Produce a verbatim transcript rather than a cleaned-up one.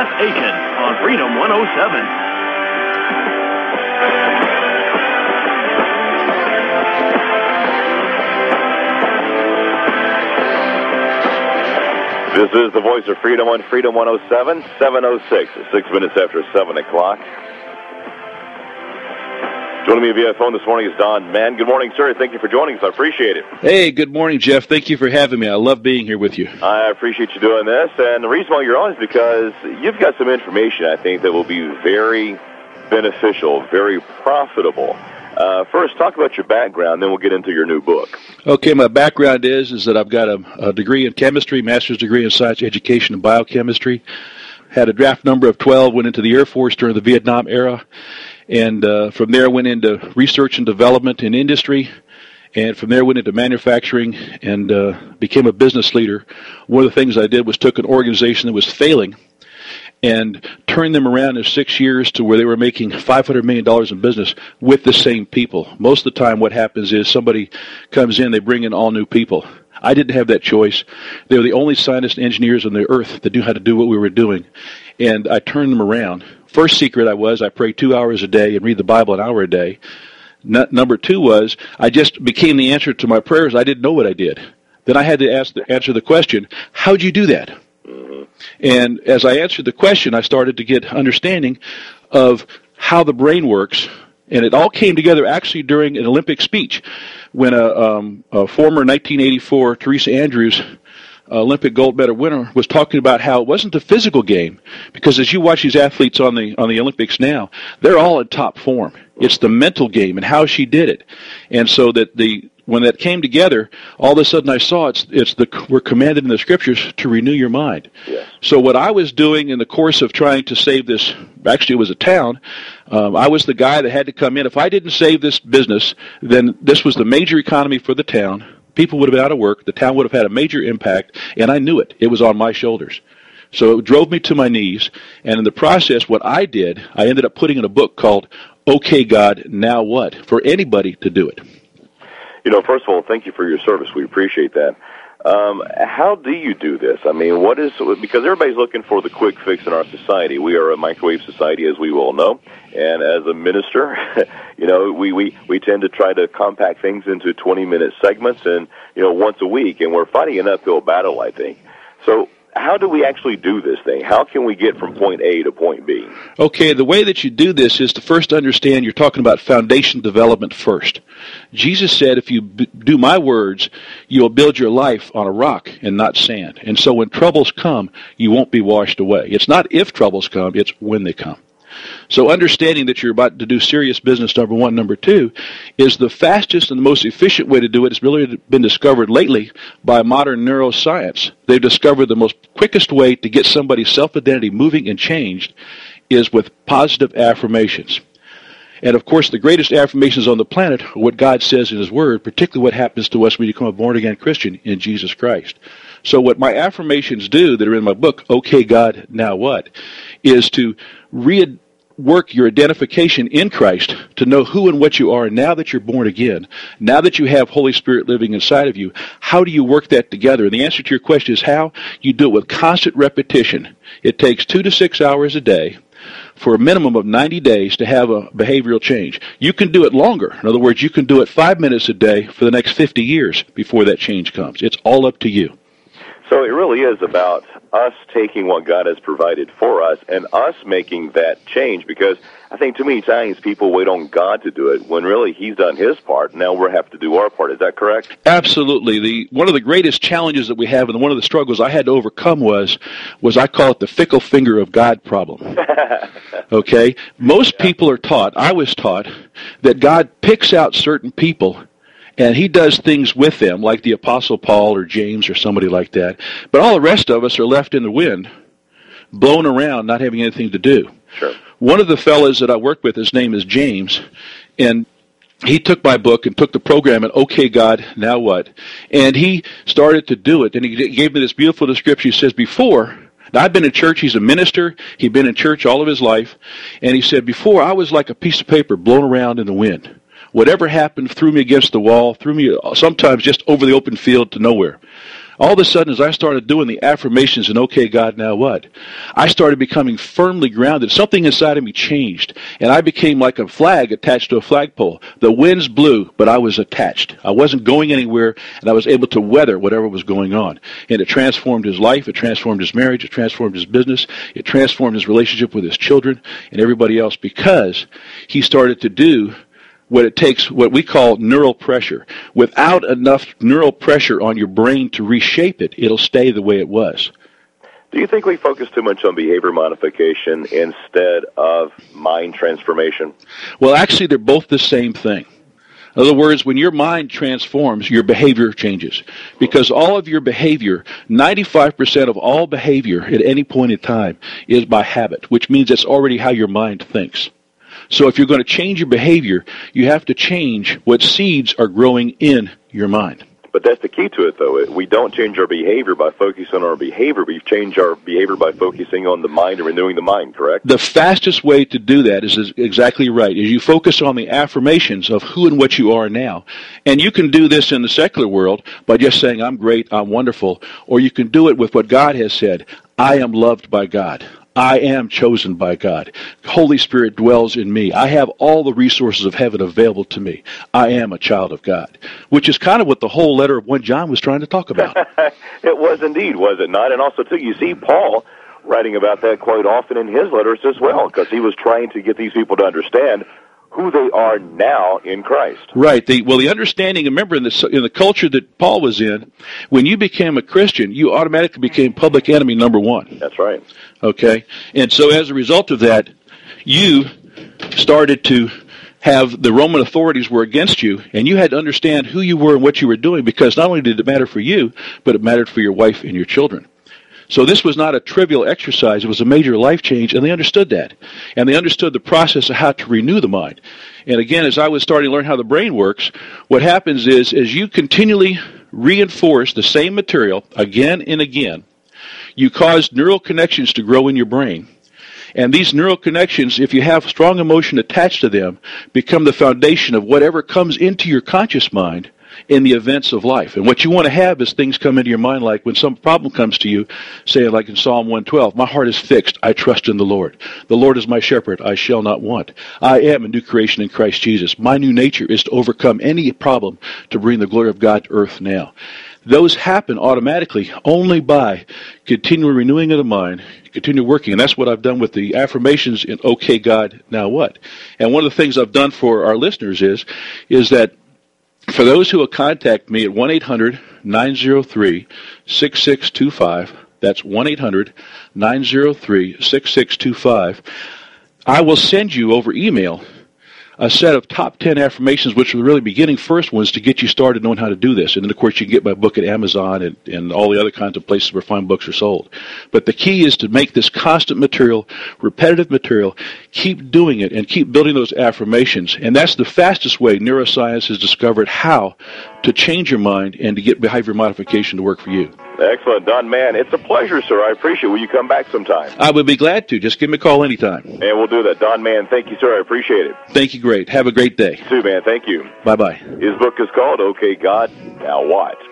Beth Aiken on Freedom one oh seven. This is the Voice of Freedom on Freedom one oh seven, seven oh six, six minutes after seven o'clock. Joining me via phone this morning is Don Mann. Good morning, sir. Thank you for joining us. I appreciate it. Hey, good morning, Jeff. Thank you for having me. I love being here with you. I appreciate you doing this. And the reason why you're on is because you've got some information, I think, that will be very beneficial, very profitable. Uh, first, talk about your background, then we'll get into your new book. Okay, my background is is that I've got a, a degree in chemistry, master's degree in science education and biochemistry. Had a draft number of twelve, went into the Air Force during the Vietnam era, and uh, from there went into research and development in industry, and from there went into manufacturing and uh, became a business leader. One of the things I did was took an organization that was failing and turned them around in six years to where they were making five hundred million dollars in business with the same people. Most of the time what happens is somebody comes in, they bring in all new people. I didn't have that choice. They were the only scientists and engineers on the earth that knew how to do what we were doing, and I turned them around. First secret I was, I prayed two hours a day and read the Bible an hour a day. No, number two was, I just became the answer to my prayers. I didn't know what I did. Then I had to ask the, answer the question, how'd you do that? And as I answered the question, I started to get understanding of how the brain works, and it all came together actually during an Olympic speech when a, um, a former nineteen eighty-four Teresa Andrews uh, Olympic gold medal winner was talking about how it wasn't a physical game, because as you watch these athletes on the on the Olympics now, they're all in top form. It's the mental game and how she did it, and so that the when that came together, all of a sudden I saw it's it's the we're commanded in the scriptures to renew your mind. Yeah. So what I was doing in the course of trying to save this, actually it was a town, um, I was the guy that had to come in. If I didn't save this business, then this was the major economy for the town. People would have been out of work. The town would have had a major impact, and I knew it. It was on my shoulders. So it drove me to my knees, and in the process, what I did, I ended up putting in a book called Okay, God, Now What? For anybody to do it. You know, first of all, thank you for your service. We appreciate that. Um, how do you do this? I mean, what is, because everybody's looking for the quick fix in our society. We are a microwave society, as we all know. And as a minister, you know, we, we, we tend to try to compact things into twenty-minute segments and, you know, once a week. And we're fighting an uphill battle, I think. So how do we actually do this thing? How can we get from point A to point B? Okay, the way that you do this is to first understand you're talking about foundation development first. Jesus said, if you b- do my words, you will build your life on a rock and not sand. And so when troubles come, you won't be washed away. It's not if troubles come, it's when they come. So understanding that you're about to do serious business, number one. Number two, is the fastest and the most efficient way to do it has really been discovered lately by modern neuroscience. They've discovered the most quickest way to get somebody's self-identity moving and changed is with positive affirmations. And of course, the greatest affirmations on the planet are what God says in His Word, particularly what happens to us when you become a born-again Christian in Jesus Christ. So what my affirmations do that are in my book, Okay, God, Now What? Is to rework your identification in Christ to know who and what you are now that you're born again, now that you have Holy Spirit living inside of you. How do you work that together? And the answer to your question is how? You do it with constant repetition. It takes two to six hours a day for a minimum of ninety days to have a behavioral change. You can do it longer. In other words, you can do it five minutes a day for the next fifty years before that change comes. It's all up to you. So it really is about us taking what God has provided for us and us making that change, because I think too many times people wait on God to do it when really He's done His part. Now we have to do our part. Is that correct? Absolutely. The one of the greatest challenges that we have, and one of the struggles I had to overcome was, was I call it the fickle finger of God problem. Okay? Most yeah. people are taught, I was taught, that God picks out certain people and He does things with them, like the Apostle Paul or James or somebody like that. But all the rest of us are left in the wind, blown around, not having anything to do. Sure. One of the fellows that I worked with, his name is James, and he took my book and took the program and, okay, God, now what? And he started to do it, and he gave me this beautiful description. He says, before, now I've been in church, he's a minister, he'd been in church all of his life, and he said, before I was like a piece of paper blown around in the wind. Whatever happened threw me against the wall, threw me sometimes just over the open field to nowhere. All of a sudden, as I started doing the affirmations and okay, God, now what? I started becoming firmly grounded. Something inside of me changed, and I became like a flag attached to a flagpole. The winds blew, but I was attached. I wasn't going anywhere, and I was able to weather whatever was going on. And it transformed his life, it transformed his marriage, it transformed his business, it transformed his relationship with his children and everybody else, because he started to do what it takes, what we call neural pressure. Without enough neural pressure on your brain to reshape it, it'll stay the way it was. Do you think we focus too much on behavior modification instead of mind transformation? Well, actually, they're both the same thing. In other words, when your mind transforms, your behavior changes. Because all of your behavior, ninety-five percent of all behavior at any point in time is by habit, which means that's already how your mind thinks. So if you're going to change your behavior, you have to change what seeds are growing in your mind. But that's the key to it, though. We don't change our behavior by focusing on our behavior. We change our behavior by focusing on the mind and renewing the mind, correct? The fastest way to do that is exactly right, is you focus on the affirmations of who and what you are now. And you can do this in the secular world by just saying, I'm great, I'm wonderful. Or you can do it with what God has said, I am loved by God. I am chosen by God. Holy Spirit dwells in me. I have all the resources of heaven available to me. I am a child of God, which is kind of what the whole letter of First John was trying to talk about. It was indeed, was it not? And also, too, you see Paul writing about that quite often in his letters as well, because he was trying to get these people to understand who they are now in Christ. Right. The, well, the understanding, remember, in the, in the culture that Paul was in, when you became a Christian, you automatically became public enemy number one. That's right. Okay? And so as a result of that, you started to have the Roman authorities were against you, and you had to understand who you were and what you were doing, because not only did it matter for you, but it mattered for your wife and your children. So this was not a trivial exercise. It was a major life change, and they understood that. And they understood the process of how to renew the mind. And again, as I was starting to learn how the brain works, what happens is, as you continually reinforce the same material again and again, you cause neural connections to grow in your brain. And these neural connections, if you have strong emotion attached to them, become the foundation of whatever comes into your conscious mind in the events of life. And what you want to have is things come into your mind like when some problem comes to you, say like in Psalm one twelve, my heart is fixed, I trust in the Lord. The Lord is my shepherd, I shall not want. I am a new creation in Christ Jesus. My new nature is to overcome any problem to bring the glory of God to earth now. Those happen automatically only by continual renewing of the mind, continue working. And that's what I've done with the affirmations in Okay, God, Now What? And one of the things I've done for our listeners is, is that for those who will contact me at one eight hundred nine oh three six six two five, that's one eight hundred nine oh three six six two five, I will send you over email a set of top ten affirmations, which are the really beginning first ones to get you started knowing how to do this. And then, of course, you can get my book at Amazon and, and all the other kinds of places where fine books are sold. But the key is to make this constant material, repetitive material, keep doing it and keep building those affirmations. And that's the fastest way neuroscience has discovered how to change your mind and to get behavior modification to work for you. Excellent, Don. Man, it's a pleasure, sir. I appreciate it. Will you come back sometime? I would be glad to. Just give me a call anytime. And we'll do that. Don, man, thank you, sir. I appreciate it. Thank you. Great. Have a great day. You too, man. Thank you. Bye-bye. His book is called Okay, God, Now What?